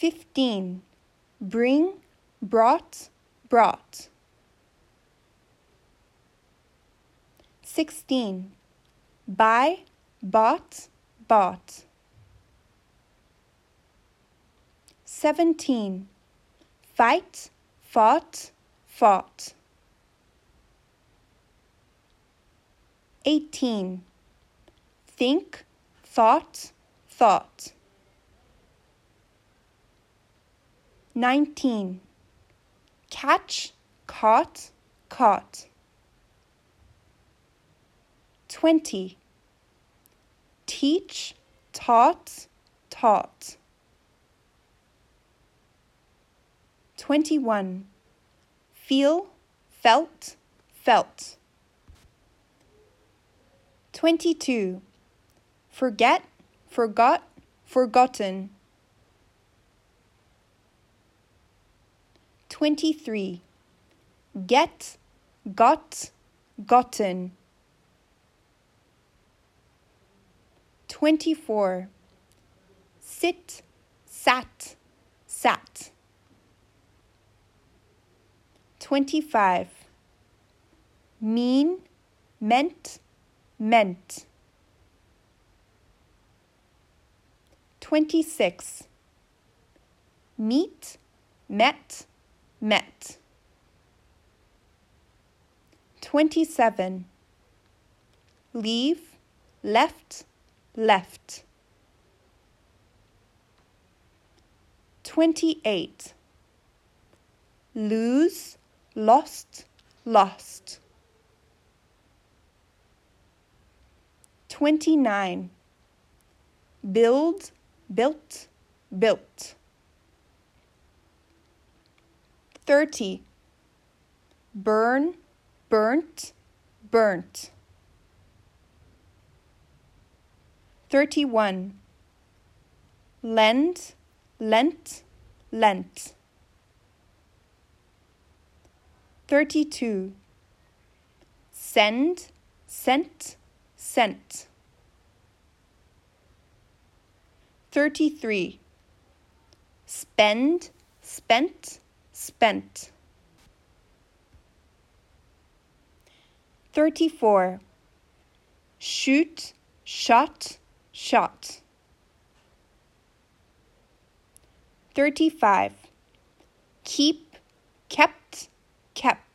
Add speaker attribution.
Speaker 1: 15. Bring, brought, brought. 16. Buy, bought, bought. 17. Fight, fought, fought. 18. Think, thought, thought. 19. Catch, caught, caught. 20. Teach, taught, taught. 21. Feel, felt, felt. 22. Forget, forgot, forgotten. 23. Get, got, gotten. 24. Sit, sat, sat. 25. Mean, meant, meant. 26. Meet, met, met. 27. Leave, left, left. 28. Lose, lost, lost. 29. Build, built, built. 30. Burn, burnt, burnt. 31. Lend, lent, lent. 32. Send, sent, sent. 33. Spend, spent, spent. 34. Shoot, shot, shot. 35. Keep, kept, kept.